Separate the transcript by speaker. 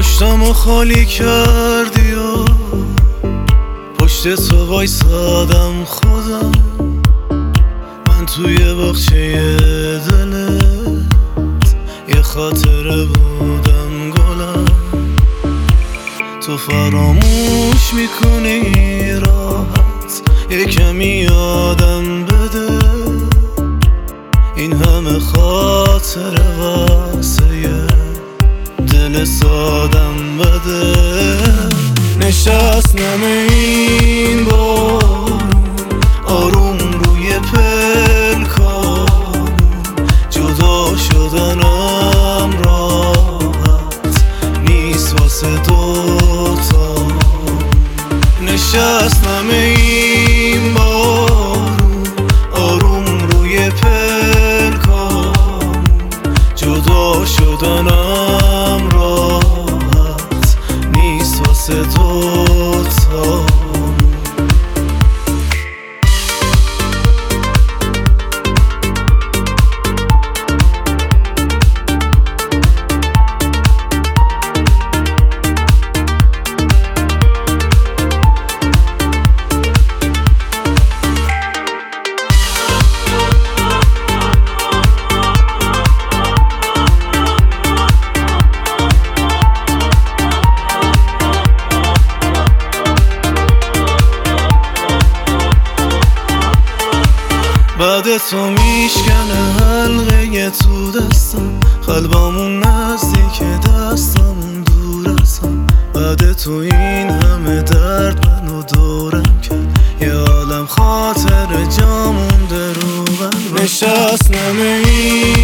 Speaker 1: پشتمو خالی کردی و پشت تو وایسادم خودم، من توی باغچه دلت یه خاطره بودم گلم. تو فراموش میکنی راحت، یه کمی یادم بده این همه خاطره واسه یه دل سادم بده. نشستم این بارون آروم روی پلکان، جدا شدنم راحت نیست واسه دوتا. نشستم این بارون آروم روی پلکان، جدا شدنم راحت نیست واسه دوتا. بعد تو میشکنه حلقه تو دستم، قلبمون نزدیک دستمون دور ازم. بعد تو این همه درد منو دورم کرد، یه عالم خاطر جا مونده رو بر. نشستم این